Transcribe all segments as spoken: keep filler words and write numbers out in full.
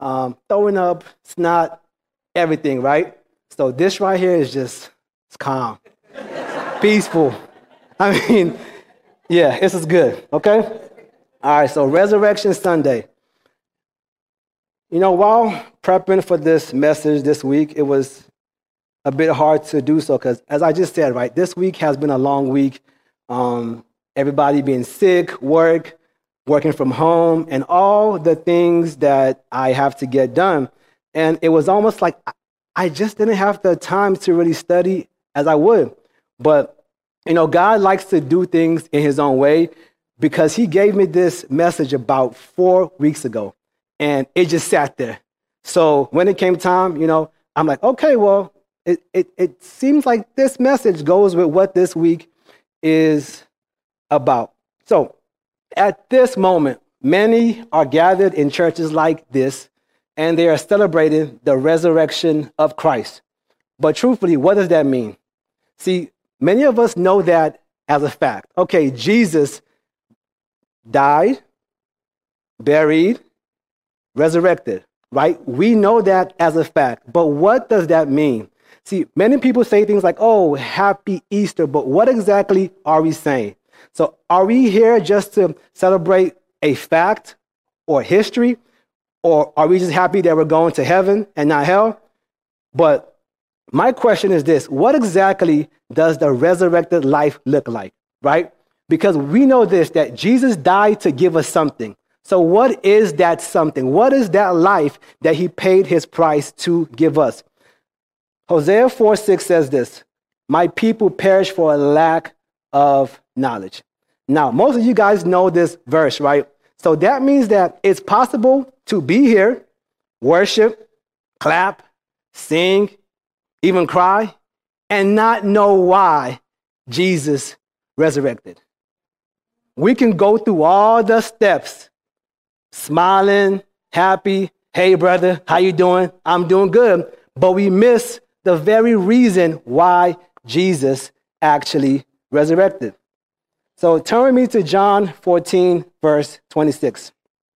um, throwing up, snot, everything, right? So this right here is just, it's calm, peaceful. I mean, yeah, this is good, okay? All right, so Resurrection Sunday. You know, while prepping for this message this week, it was a bit hard to do so because, as I just said, right, this week has been a long week. Um, everybody being sick, work, working from home, and all the things that I have to get done. And it was almost like I just didn't have the time to really study as I would. But, you know, God likes to do things in his own way because he gave me this message about four weeks ago. And it just sat there. So when it came time, you know, I'm like, okay, well, it, it, it seems like this message goes with what this week is about. So at this moment, many are gathered in churches like this, and they are celebrating the resurrection of Christ. But truthfully, what does that mean? See, many of us know that as a fact. Okay, Jesus died, buried, resurrected, right? We know that as a fact, but what does that mean? See, many people say things like, oh, happy Easter, but what exactly are we saying? So are we here just to celebrate a fact or history, or are we just happy that we're going to heaven and not hell? But my question is this, what exactly does the resurrected life look like, right? Because we know this, that Jesus died to give us something. So what is that something? What is that life that he paid his price to give us? Hosea four six says this, my people perish for a lack of knowledge. Now, most of you guys know this verse, right? So that means that it's possible to be here, worship, clap, sing, even cry, and not know why Jesus resurrected. We can go through all the steps, smiling, happy, hey brother, how you doing? I'm doing good. But we miss the very reason why Jesus actually resurrected. So turn me to John fourteen, verse twenty-six.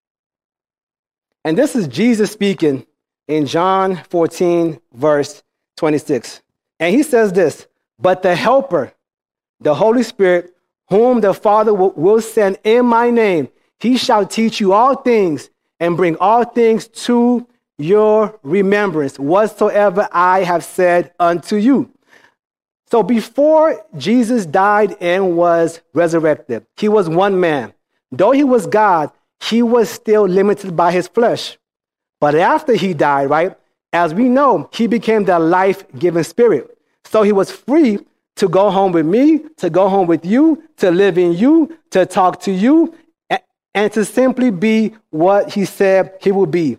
And this is Jesus speaking in John fourteen, verse twenty-six. And he says this, but the Helper, the Holy Spirit, whom the Father will send in my name, he shall teach you all things and bring all things to your remembrance, whatsoever I have said unto you. So before Jesus died and was resurrected, he was one man. Though he was God, he was still limited by his flesh. But after he died, right, as we know, he became the life-giving spirit. So he was free to go home with me, to go home with you, to live in you, to talk to you, and to simply be what he said he would be,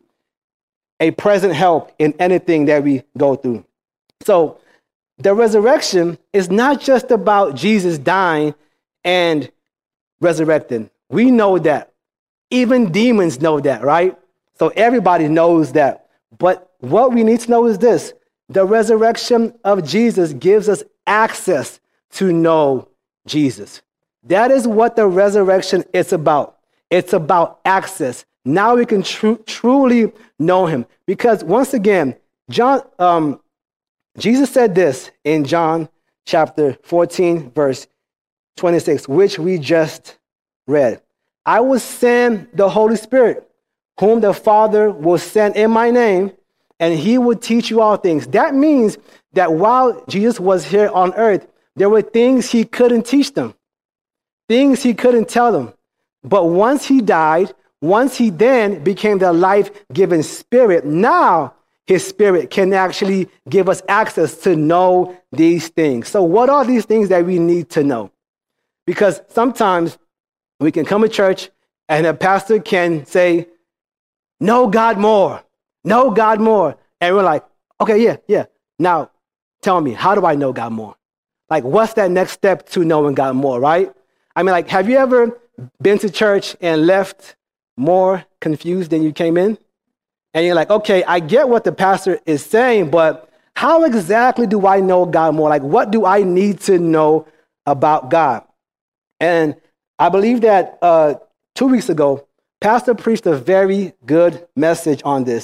a present help in anything that we go through. So the resurrection is not just about Jesus dying and resurrecting. We know that. Even demons know that, right? So everybody knows that. But what we need to know is this. The resurrection of Jesus gives us access to know Jesus. That is what the resurrection is about. It's about access. Now we can tr- truly know him. Because once again, John, um, Jesus said this in John chapter fourteen, verse twenty-six, which we just read. I will send the Holy Spirit, whom the Father will send in my name, and he will teach you all things. That means that while Jesus was here on earth, there were things he couldn't teach them, things he couldn't tell them. But once he died, once he then became the life-giving spirit, now his spirit can actually give us access to know these things. So what are these things that we need to know? Because sometimes we can come to church and a pastor can say, know God more, know God more. And we're like, okay, yeah, yeah. Now tell me, how do I know God more? Like, what's that next step to knowing God more, right? I mean, like, have you ever been to church and left more confused than you came in? And you're like, okay, I get what the pastor is saying, but how exactly do I know God more? Like, what do I need to know about God? And I believe that uh, two weeks ago, Pastor preached a very good message on this.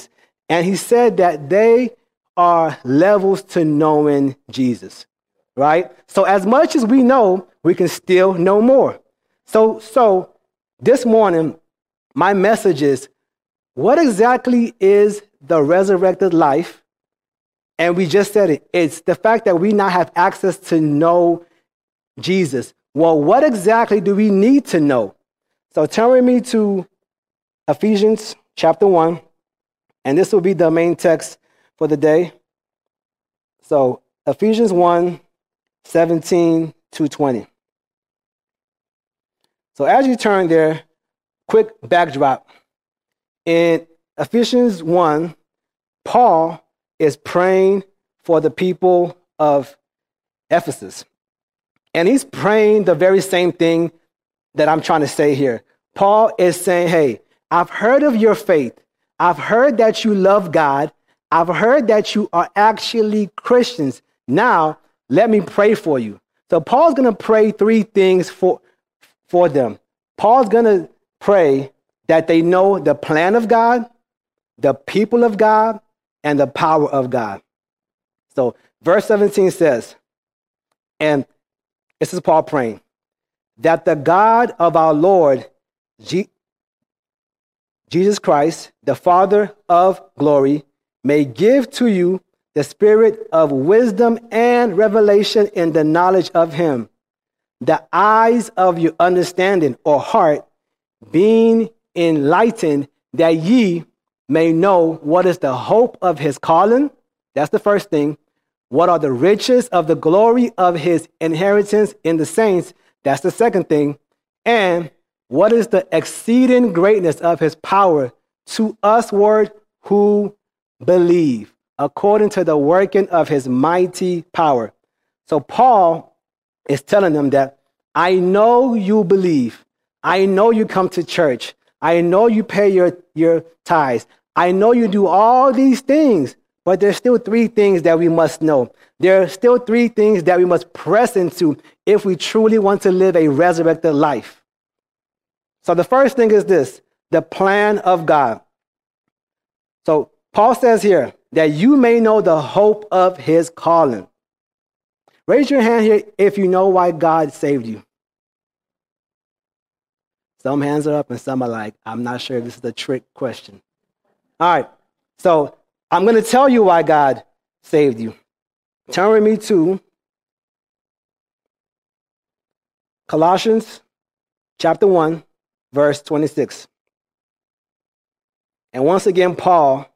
And he said that they are levels to knowing Jesus, right? So as much as we know, we can still know more. So, so this morning, my message is, what exactly is the resurrected life? And we just said it. It's the fact that we now have access to know Jesus. Well, what exactly do we need to know? So turn with me to Ephesians chapter one, and this will be the main text for the day. So Ephesians one, seventeen to twenty. So as you turn there, quick backdrop. In Ephesians one, Paul is praying for the people of Ephesus. And he's praying the very same thing that I'm trying to say here. Paul is saying, hey, I've heard of your faith. I've heard that you love God. I've heard that you are actually Christians. Now, let me pray for you. So Paul's going to pray three things for, for them. Paul's going to pray that they know the plan of God, the people of God, and the power of God. So verse seventeen says, and this is Paul praying, that the God of our Lord G- Jesus Christ, the Father of glory, may give to you the spirit of wisdom and revelation in the knowledge of him, the eyes of your understanding or heart being enlightened, that ye may know what is the hope of his calling. That's the first thing. What are the riches of the glory of his inheritance in the saints? That's the second thing. And what is the exceeding greatness of his power to usward who believe, according to the working of his mighty power? So Paul is telling them that I know you believe. I know you come to church. I know you pay your, your tithes. I know you do all these things, but there's still three things that we must know. There are still three things that we must press into if we truly want to live a resurrected life. So the first thing is this, the plan of God. So Paul says here that you may know the hope of his calling. Raise your hand here if you know why God saved you. Some hands are up and some are like, I'm not sure if this is a trick question. All right, so I'm going to tell you why God saved you. Turn with me to Colossians chapter one, verse twenty-six. And once again, Paul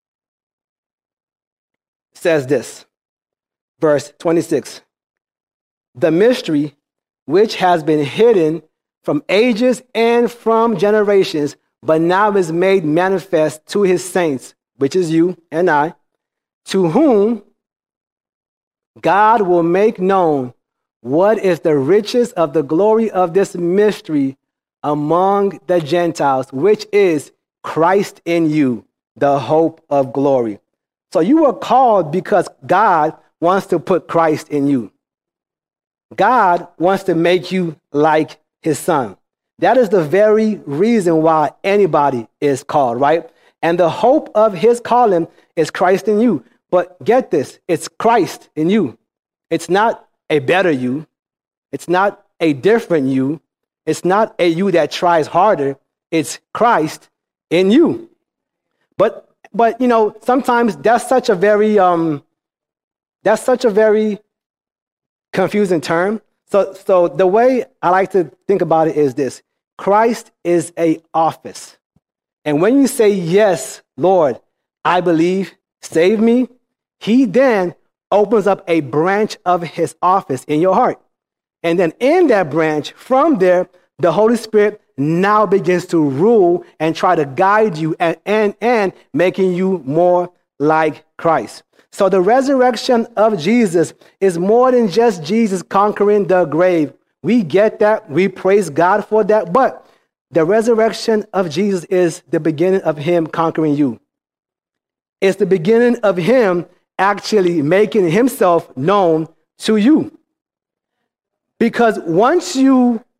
says this, verse twenty-six. The mystery which has been hidden from ages and from generations, but now is made manifest to his saints, which is you and I, to whom God will make known what is the riches of the glory of this mystery among the Gentiles, which is Christ in you, the hope of glory. So you were called because God wants to put Christ in you. God wants to make you like his son. That is the very reason why anybody is called, right? And the hope of his calling is Christ in you. But get this, it's Christ in you. It's not a better you. It's not a different you. It's not a you that tries harder. It's Christ in you. But, but you know, sometimes that's such a very, um, that's such a very confusing term. So, so the way I like to think about it is this. Christ is an office. And when you say, yes, Lord, I believe, save me, he then opens up a branch of his office in your heart. And then in that branch, from there, the Holy Spirit now begins to rule and try to guide you and, and, and making you more like Christ. So the resurrection of Jesus is more than just Jesus conquering the grave. We get that. We praise God for that. But the resurrection of Jesus is the beginning of him conquering you. It's the beginning of him actually making himself known to you. Because once you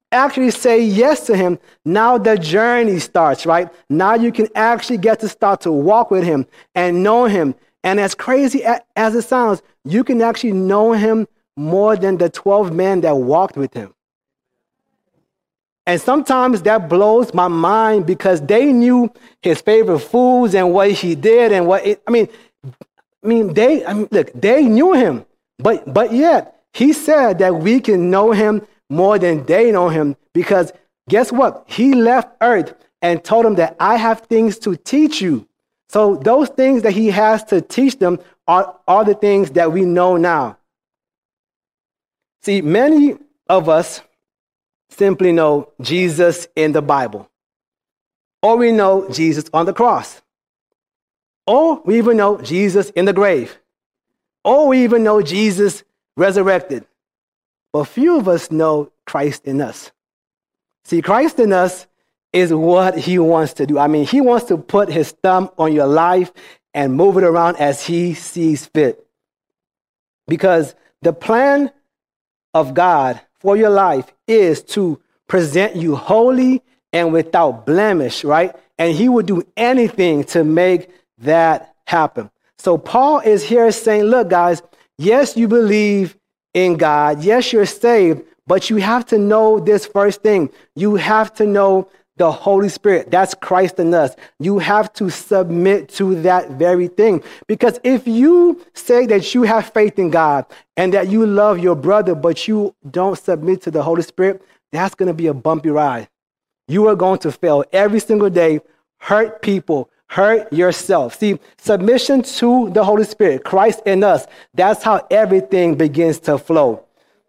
actually say yes to him, now the journey starts, right? Now you can actually get to start to walk with him and know him. And as crazy as it sounds, you can actually know him more than the twelve men that walked with him. And sometimes that blows my mind because they knew his favorite foods and what he did and what it, I mean, I mean, they, I mean, look, they knew him, but, but yet he said that we can know him more than they know him because guess what? He left earth and told them that I have things to teach you. So those things that he has to teach them are, are the things that we know now. See, many of us simply know Jesus in the Bible, or we know Jesus on the cross, or we even know Jesus in the grave, or we even know Jesus resurrected. But few of us know Christ in us. See, Christ in us is what he wants to do. I mean, he wants to put his thumb on your life and move it around as he sees fit. Because the plan of God for your life is to present you holy and without blemish, right? And he would do anything to make that happen. So Paul is here saying, look, guys, yes, you believe in God. Yes, you're saved, but you have to know this first thing. You have to know the Holy Spirit. That's Christ in us. You have to submit to that very thing. Because if you say that you have faith in God and that you love your brother, but you don't submit to the Holy Spirit, that's going to be a bumpy ride. You are going to fail every single day, hurt people, hurt yourself. See, submission to the Holy Spirit, Christ in us, that's how everything begins to flow.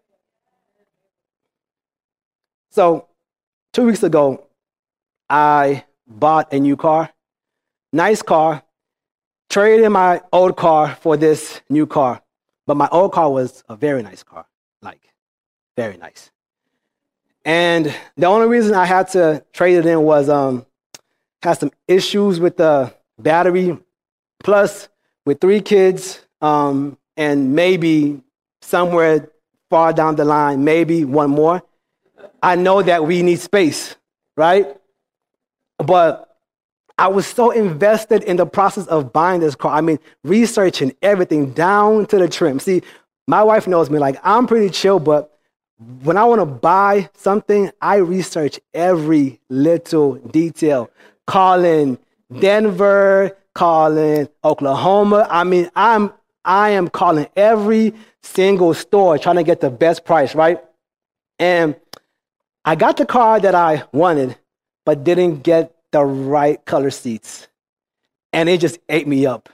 So two weeks ago, I bought a new car, nice car, traded in my old car for this new car. But my old car was a very nice car, like very nice. And the only reason I had to trade it in was um, had some issues with the battery. Plus, with three kids um, and maybe somewhere far down the line, maybe one more, I know that we need space, right? But I was so invested in the process of buying this car. I mean, researching everything down to the trim. See, my wife knows me, like I'm pretty chill, but when I want to buy something, I research every little detail. Calling Denver, calling Oklahoma. I mean, I'm I am calling every single store trying to get the best price, right? And I got the car that I wanted, but didn't get the right color seats. And it just ate me up.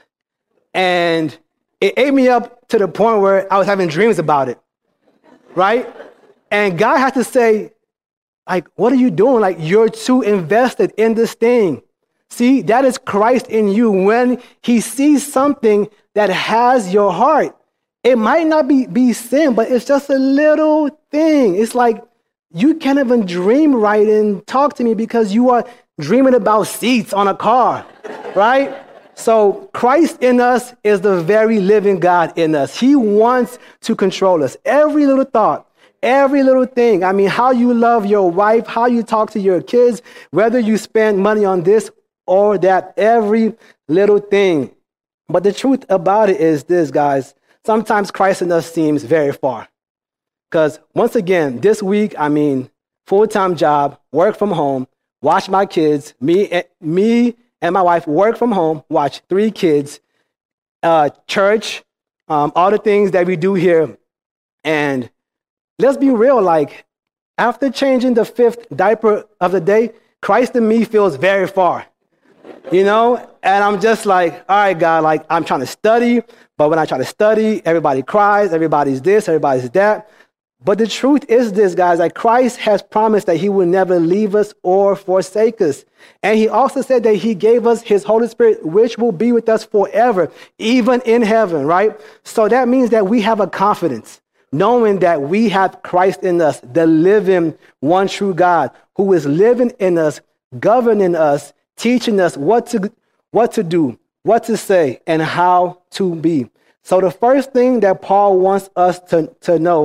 And it ate me up to the point where I was having dreams about it, right? And God had to say, like, what are you doing? Like, you're too invested in this thing. See, that is Christ in you. When he sees something that has your heart, it might not be, be sin, but it's just a little thing. It's like, you can't even dream right and talk to me because you are dreaming about seats on a car, right? So Christ in us is the very living God in us. He wants to control us. Every little thought, every little thing. I mean, how you love your wife, how you talk to your kids, whether you spend money on this or that, every little thing. But the truth about it is this, guys. Sometimes Christ in us seems very far. Because once again, this week, I mean, full-time job, work from home, watch my kids, me, me and my wife work from home, watch three kids, uh, church, um, all the things that we do here. And let's be real, like, after changing the fifth diaper of the day, Christ in me feels very far, you know? And I'm just like, all right, God, like, I'm trying to study, but when I try to study, everybody cries, everybody's this, everybody's that. But the truth is this, guys, like Christ has promised that he will never leave us or forsake us. And he also said that he gave us his Holy Spirit, which will be with us forever, even in heaven, right? So that means that we have a confidence, knowing that we have Christ in us, the living one true God, who is living in us, governing us, teaching us what to, what to do, what to say, and how to be. So the first thing that Paul wants us to, to know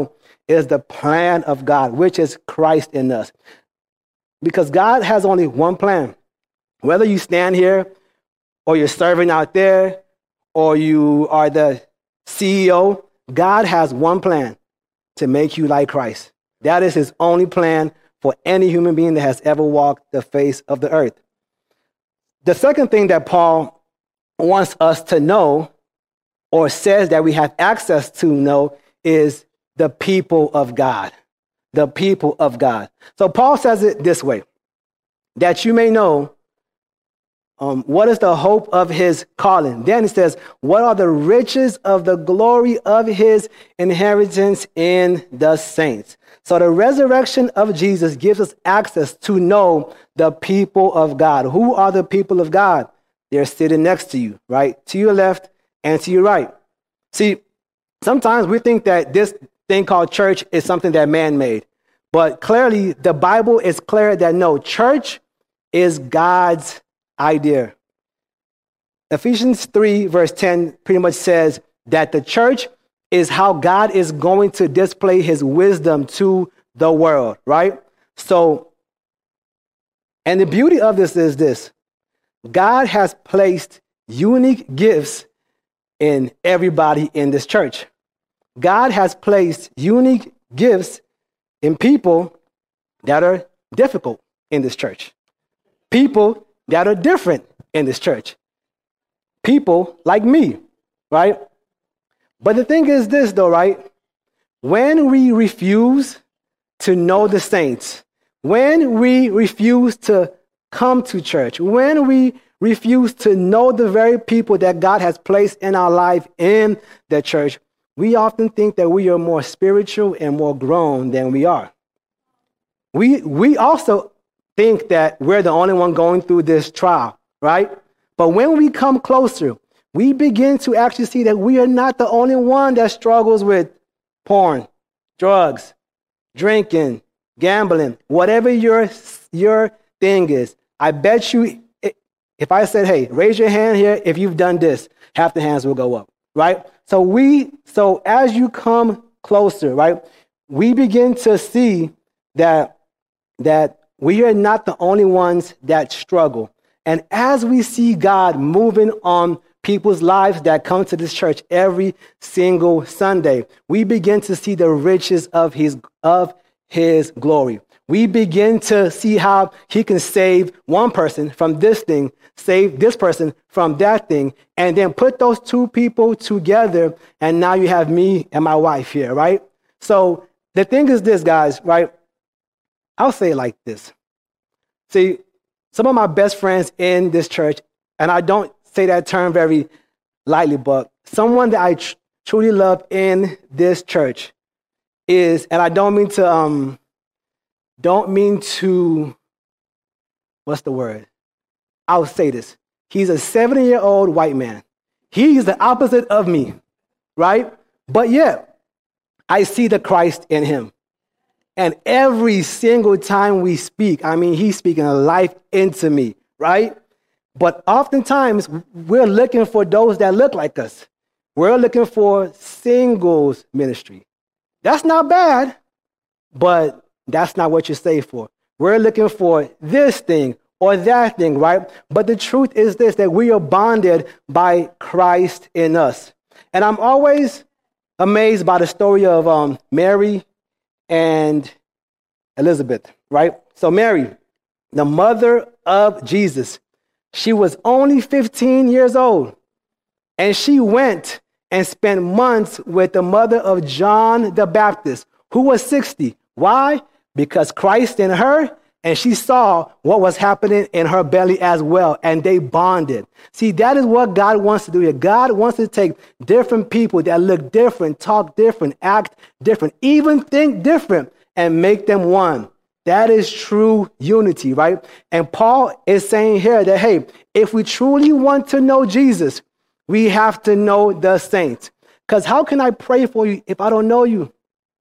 is the plan of God, which is Christ in us. Because God has only one plan. Whether you stand here or you're serving out there or you are the C E O, God has one plan: to make you like Christ. That is his only plan for any human being that has ever walked the face of the earth. The second thing that Paul wants us to know, or says that we have access to know, is the people of God. The people of God. So Paul says it this way: that you may know um, what is the hope of his calling. Then he says, what are the riches of the glory of his inheritance in the saints? So the resurrection of Jesus gives us access to know the people of God. Who are the people of God? They're sitting next to you, right? To your left and to your right. See, sometimes we think that this thing called church is something that man made. But clearly, the Bible is clear that no, church is God's idea. Ephesians three, verse ten, pretty much says that the church is how God is going to display his wisdom to the world, right? So, and the beauty of this is this: God has placed unique gifts in everybody in this church. God has placed unique gifts in people that are difficult in this church. People that are different in this church. People like me, right? But the thing is this though, right? When we refuse to know the saints, when we refuse to come to church, when we refuse to know the very people that God has placed in our life in the church, we often think that we are more spiritual and more grown than we are. We, we also think that we're the only one going through this trial, right? But when we come closer, we begin to actually see that we are not the only one that struggles with porn, drugs, drinking, gambling, whatever your, your thing is. I bet you, if I said, hey, raise your hand here if you've done this, half the hands will go up, right? So we, so as you come closer, right, we begin to see that, that we are not the only ones that struggle. And as we see God moving on people's lives that come to this church every single Sunday, we begin to see the riches of his, of his glory. We begin to see how he can save one person from this thing, save this person from that thing, and then put those two people together, and now you have me and my wife here, right? So the thing is this, guys, right? I'll say it like this. See, some of my best friends in this church, and I don't say that term very lightly, but someone that I tr- truly love in this church is, and I don't mean to, um, don't mean to, what's the word? I'll say this. He's a seventy-year-old white man. He's the opposite of me, right? But yet, I see the Christ in him. And every single time we speak, I mean, he's speaking a life into me, right? But oftentimes, we're looking for those that look like us. We're looking for singles ministry. That's not bad, but that's not what you're saved for. We're looking for this thing or that thing, right? But the truth is this, that we are bonded by Christ in us. And I'm always amazed by the story of um, Mary and Elizabeth, right? So Mary, the mother of Jesus, she was only fifteen years old. And she went and spent months with the mother of John the Baptist, who was sixty. Why? Because Christ in her, and she saw what was happening in her belly as well, and they bonded. See, that is what God wants to do here. God wants to take different people that look different, talk different, act different, even think different, and make them one. That is true unity, right? And Paul is saying here that, hey, if we truly want to know Jesus, we have to know the saints. Because how can I pray for you if I don't know you?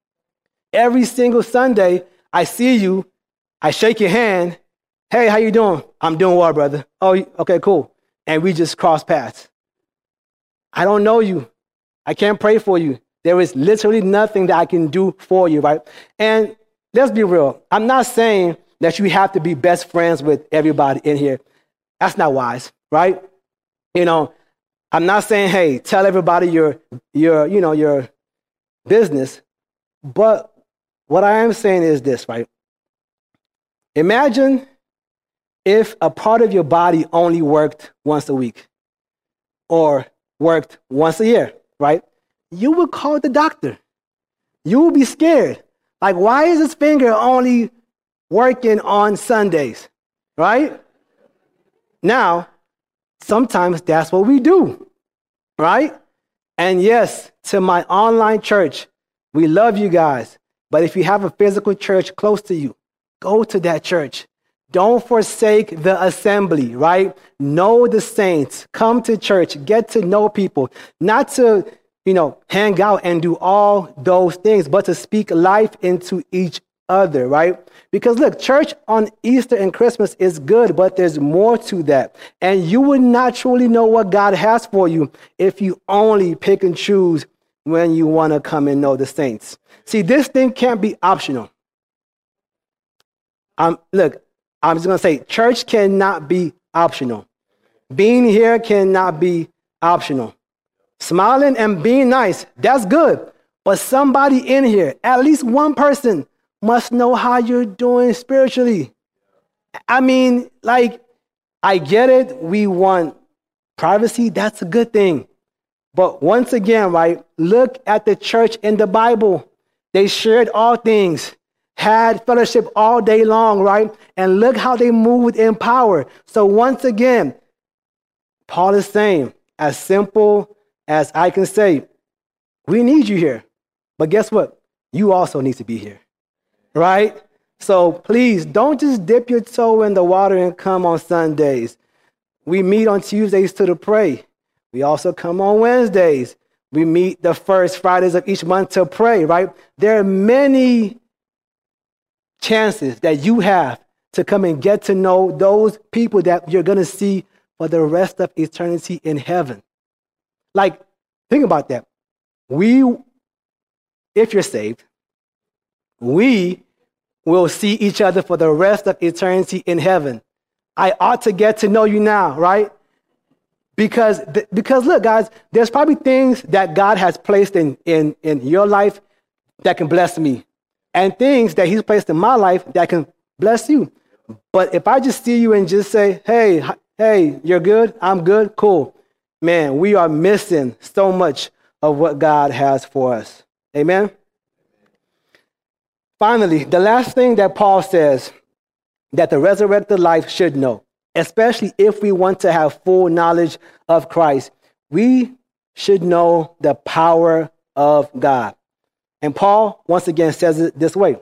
Every single Sunday, I see you, I shake your hand. Hey, how you doing? I'm doing well, brother. Oh, okay, cool. And we just cross paths. I don't know you. I can't pray for you. There is literally nothing that I can do for you, right? And let's be real. I'm not saying that you have to be best friends with everybody in here. That's not wise, right? You know, I'm not saying, hey, tell everybody your, your, you know, your business. But what I am saying is this, right? Imagine if a part of your body only worked once a week or worked once a year, right? You would call the doctor. You would be scared. Like, why is this finger only working on Sundays, right? Now, sometimes that's what we do, right? And yes, to my online church, we love you guys. But if you have a physical church close to you, go to that church. Don't forsake the assembly, right? Know the saints. Come to church. Get to know people. Not to, you know, hang out and do all those things, but to speak life into each other, right? Because look, church on Easter and Christmas is good, but there's more to that. And you would not truly know what God has for you if you only pick and choose when you want to come and know the saints. See, this thing can't be optional. Um, look, I'm just going to say church cannot be optional. Being here cannot be optional. Smiling and being nice, that's good. But somebody in here, at least one person, must know how you're doing spiritually. I mean, like, I get it. We want privacy. That's a good thing. But once again, right, look at the church in the Bible. They shared all things, had fellowship all day long, right? And look how they moved in power. So once again, Paul is saying, as simple as I can say, we need you here. But guess what? You also need to be here, right? So please don't just dip your toe in the water and come on Sundays. We meet on Tuesdays to pray. We also come on Wednesdays. We meet the first Fridays of each month to pray, right? There are many chances that you have to come and get to know those people that you're going to see for the rest of eternity in heaven. Like, think about that. We, if you're saved, we will see each other for the rest of eternity in heaven. I ought to get to know you now, right? Because, because look, guys, there's probably things that God has placed in, in, in your life that can bless me, and things that he's placed in my life that can bless you. But if I just see you and just say, hey, hey, you're good, I'm good, cool. Man, we are missing so much of what God has for us. Amen? Finally, the last thing that Paul says that the resurrected life should know, especially if we want to have full knowledge of Christ, we should know the power of God. And Paul, once again, says it this way.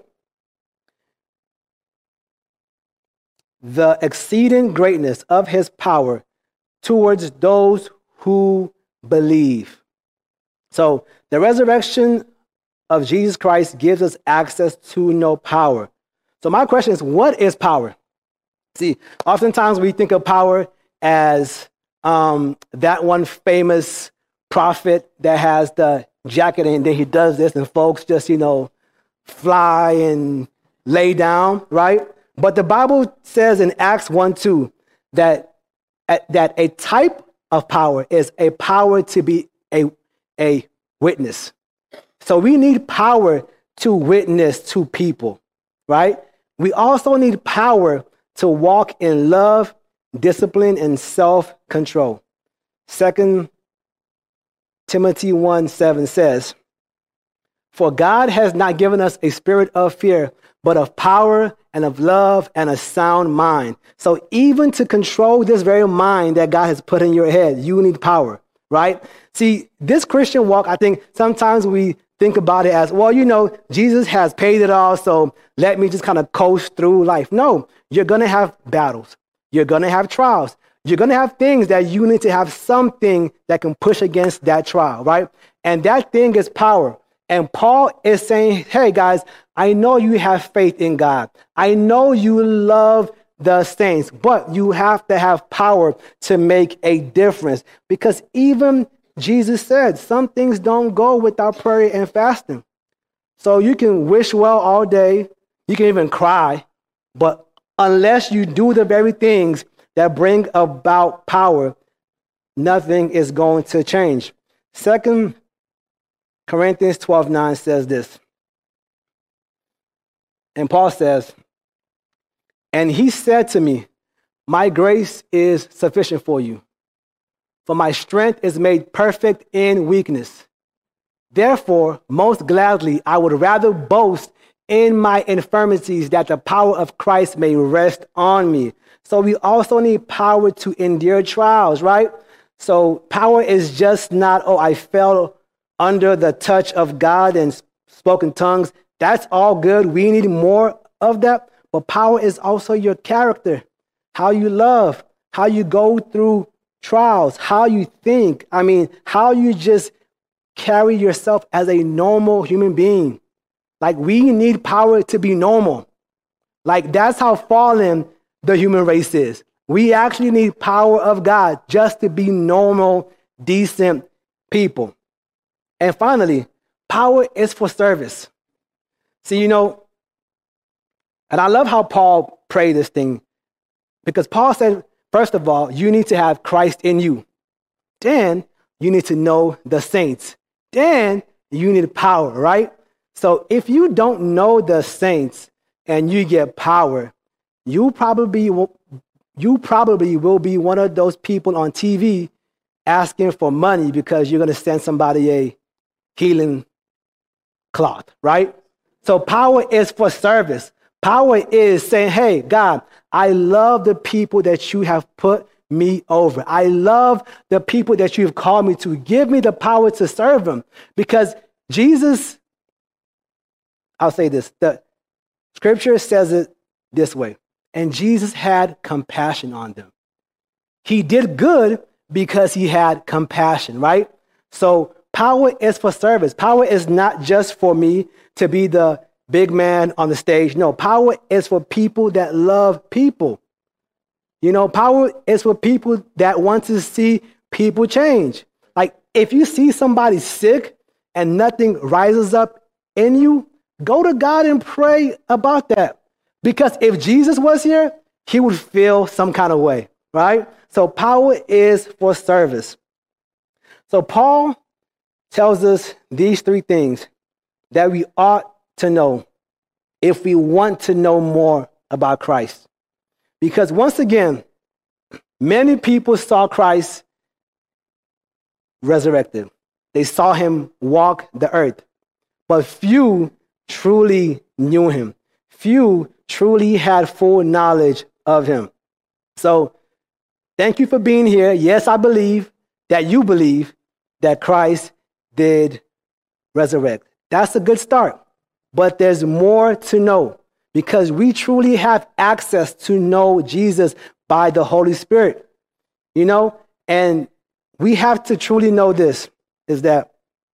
The exceeding greatness of his power towards those who believe. So the resurrection of Jesus Christ gives us access to know power. So my question is, what is power? See, oftentimes we think of power as um, that one famous prophet that has the jacket and then he does this and folks just, you know, fly and lay down, right? But the Bible says in Acts one two that, that a type of power is a power to be a, a witness. So we need power to witness to people, right? We also need power to walk in love, discipline, and self-control. Second Timothy one seven says, for God has not given us a spirit of fear, but of power and of love and a sound mind. So even to control this very mind that God has put in your head, you need power, right? See, this Christian walk, I think sometimes we think about it as, well, you know, Jesus has paid it all, so let me just kind of coast through life. No, you're going to have battles. You're going to have trials. You're going to have things that you need to have something that can push against that trial, right? And that thing is power. And Paul is saying, hey, guys, I know you have faith in God. I know you love the saints, but you have to have power to make a difference, because even Jesus said, some things don't go without prayer and fasting. So you can wish well all day, you can even cry, but unless you do the very things that bring about power, nothing is going to change. Second Corinthians twelve nine says this. And Paul says, and he said to me, my grace is sufficient for you, for my strength is made perfect in weakness. Therefore, most gladly, I would rather boast in my infirmities that the power of Christ may rest on me. So we also need power to endure trials, right? So power is just not, oh, I fell under the touch of God and spoken tongues. That's all good. We need more of that. But power is also your character, how you love, how you go through trials, how you think. I mean, how you just carry yourself as a normal human being. Like, we need power to be normal. Like, that's how fallen the human race is. We actually need power of God just to be normal, decent people. And finally, power is for service. See, you know, and I love how Paul prayed this thing, because Paul said, first of all, you need to have Christ in you. Then you need to know the saints. Then you need power, right? So if you don't know the saints and you get power, you probably will, you probably will be one of those people on T V asking for money because you're going to send somebody a healing cloth, right? So power is for service. Power is saying, hey, God, I love the people that you have put me over. I love the people that you've called me to. Give me the power to serve them. Because Jesus, I'll say this, the scripture says it this way, and Jesus had compassion on them. He did good because he had compassion, right? So power is for service. Power is not just for me to be the big man on the stage. No, power is for people that love people. You know, power is for people that want to see people change. Like, if you see somebody sick and nothing rises up in you, go to God and pray about that. Because if Jesus was here, he would feel some kind of way, right? So power is for service. So Paul tells us these three things that we ought to know if we want to know more about Christ. Because once again, many people saw Christ resurrected. They saw him walk the earth, but few truly knew him. Few truly had full knowledge of him. So thank you for being here. Yes, I believe that you believe that Christ did resurrect. That's a good start. But there's more to know, because we truly have access to know Jesus by the Holy Spirit, you know, and we have to truly know this, is that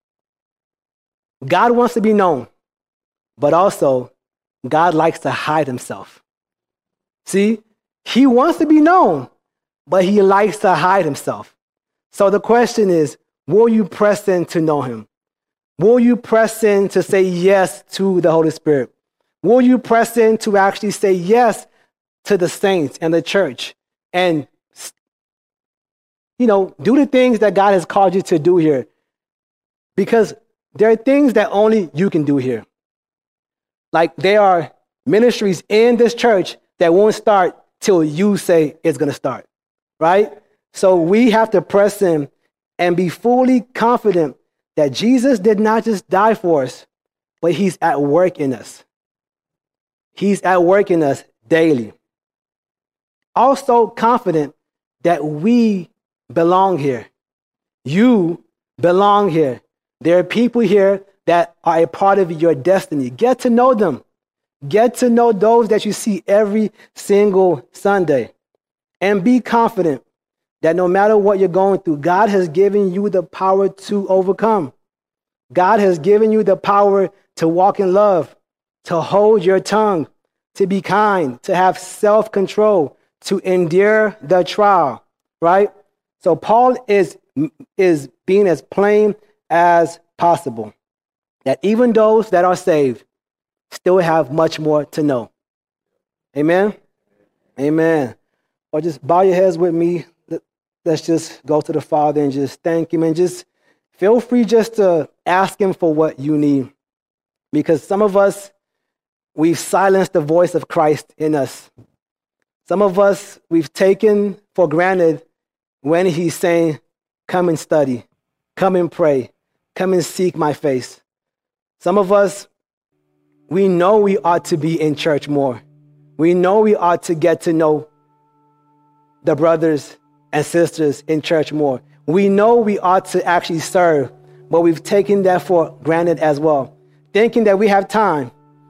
God wants to be known, but also God likes to hide himself. See, he wants to be known, but he likes to hide himself. So the question is, will you press in to know him? Will you press in to say yes to the Holy Spirit? Will you press in to actually say yes to the saints and the church and, you know, do the things that God has called you to do here? Because there are things that only you can do here. Like, there are ministries in this church that won't start till you say it's going to start, right? So we have to press in and be fully confident that Jesus did not just die for us, but he's at work in us. He's at work in us daily. Also confident that we belong here. You belong here. There are people here that are a part of your destiny. Get to know them. Get to know those that you see every single Sunday. And be confident that no matter what you're going through, God has given you the power to overcome. God has given you the power to walk in love, to hold your tongue, to be kind, to have self-control, to endure the trial, right? So Paul is is being as plain as possible. That even those that are saved still have much more to know. Amen? Amen. Or just bow your heads with me. Let's just go to the Father and just thank him, and just feel free just to ask him for what you need. Because some of us, we've silenced the voice of Christ in us. Some of us, we've taken for granted when he's saying, come and study, come and pray, come and seek my face. Some of us, we know we ought to be in church more. We know we ought to get to know the brothers and sisters in church more. We know we ought to actually serve, but we've taken that for granted as well, thinking that we have time.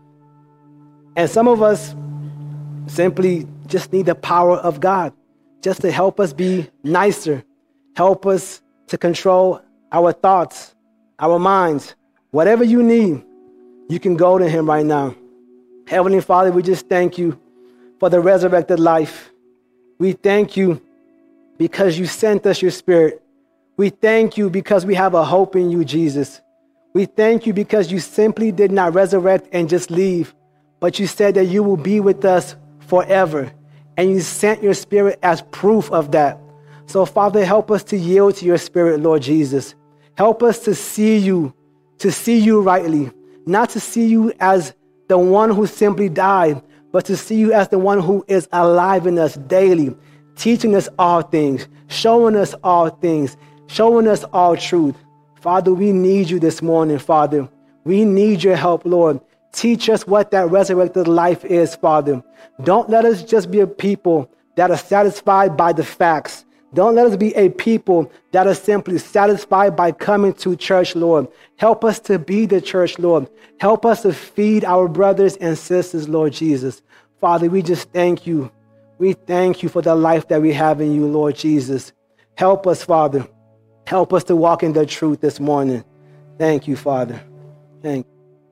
And some of us simply just need the power of God just to help us be nicer, help us to control our thoughts, our minds. Whatever you need, you can go to him right now. Heavenly Father, we just thank you for the resurrected life. We thank you because you sent us your Spirit. We thank you because we have a hope in you, Jesus. We thank you because you simply did not resurrect and just leave, but you said that you will be with us forever. And you sent your Spirit as proof of that. So, Father, help us to yield to your Spirit, Lord Jesus. Help us to see you, to see you rightly, not to see you as the one who simply died, but to see you as the one who is alive in us daily, teaching us all things, showing us all things, showing us all truth. Father, we need you this morning, Father. We need your help, Lord. Teach us what that resurrected life is, Father. Don't let us just be a people that are satisfied by the facts. Don't let us be a people that are simply satisfied by coming to church, Lord. Help us to be the church, Lord. Help us to feed our brothers and sisters, Lord Jesus. Father, we just thank you. We thank you for the life that we have in you, Lord Jesus. Help us, Father. Help us to walk in the truth this morning. Thank you, Father. Thank you.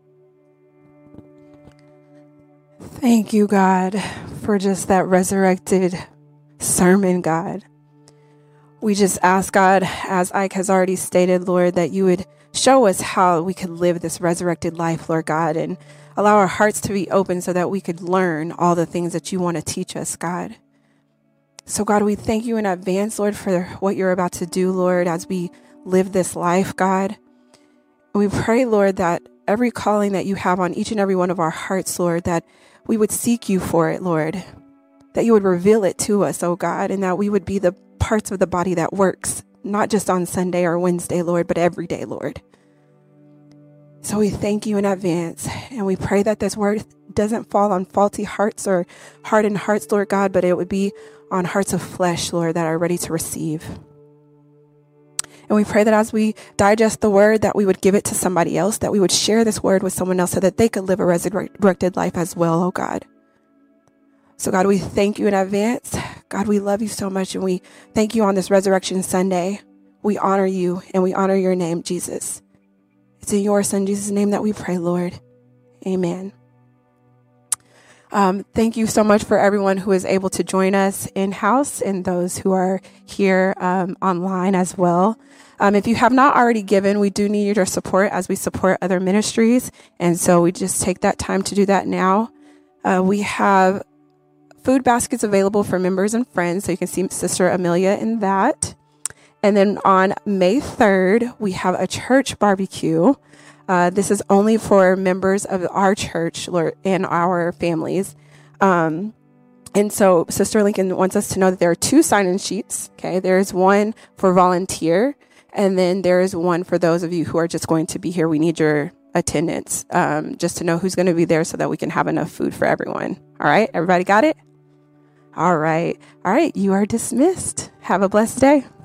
Thank you, God, for just that resurrected sermon, God. We just ask, God, as Ike has already stated, Lord, that you would show us how we could live this resurrected life, Lord God, and allow our hearts to be open so that we could learn all the things that you want to teach us, God. So, God, we thank you in advance, Lord, for what you're about to do, Lord, as we live this life, God. We pray, Lord, that every calling that you have on each and every one of our hearts, Lord, that we would seek you for it, Lord, that you would reveal it to us, oh God, and that we would be the parts of the body that works, not just on Sunday or Wednesday, Lord, but every day, Lord. So we thank you in advance, and we pray that this word doesn't fall on faulty hearts or hardened hearts, Lord God, but it would be on hearts of flesh, Lord, that are ready to receive. And we pray that as we digest the word, that we would give it to somebody else, that we would share this word with someone else so that they could live a resurrected life as well, oh God. So God, we thank you in advance. God, we love you so much, and we thank you on this Resurrection Sunday. We honor you, and we honor your name, Jesus. It's in your Son, Jesus' name, that we pray, Lord. Amen. Um, thank you so much for everyone who is able to join us in-house and those who are here um, online as well. Um, if you have not already given, we do need your support as we support other ministries. And so we just take that time to do that now. Uh, we have food baskets available for members and friends. So you can see Sister Amelia in that. And then on May third, we have a church barbecue. Uh, this is only for members of our church and our families. Um, and so Sister Lincoln wants us to know that there are two sign-in sheets. Okay, there's one for volunteer, and then there is one for those of you who are just going to be here. We need your attendance um, just to know who's going to be there so that we can have enough food for everyone. All right, everybody got it? All right. All right, you are dismissed. Have a blessed day.